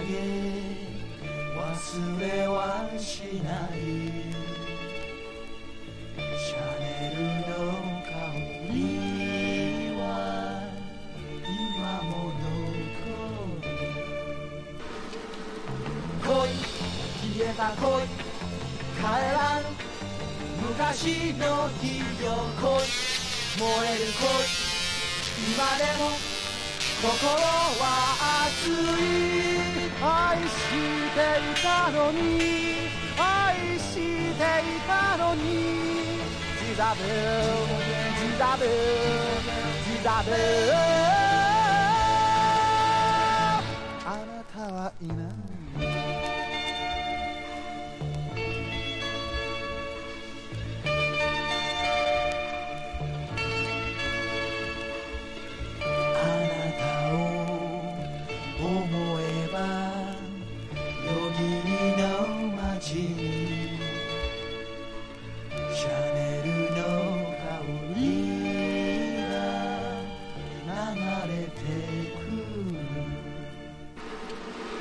げ忘れはしないシャネルの香りは今も残る恋消えた恋帰らぬ昔の日よ恋燃える恋今でも心は熱い愛していたのに愛していたのにジザブジザブジザブあなたはいない思えば